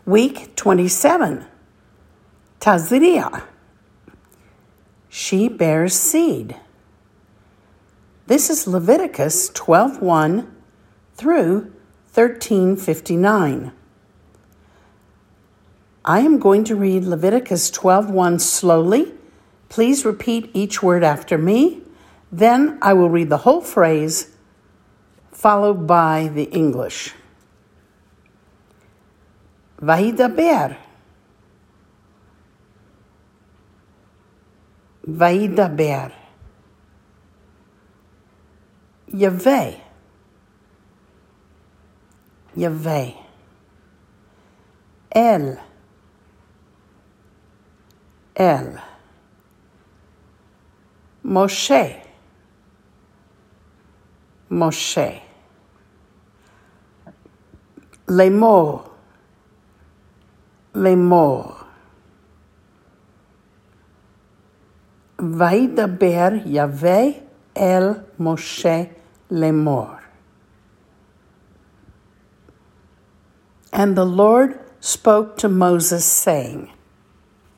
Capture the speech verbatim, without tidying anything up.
Week twenty-seven, Tazria. She bears seed. This is Leviticus twelve one through thirteen fifty-nine. I am going to read Leviticus twelve one slowly. Please repeat each word after me. Then I will read the whole phrase, followed by the English. Vayidaber. Vayidaber. Yaveh. Yaveh. El. El. Moshe. Moshe. Lemor. Lemor. Vayidaber Yahweh el Moshe lemor. And the Lord spoke to Moses, saying,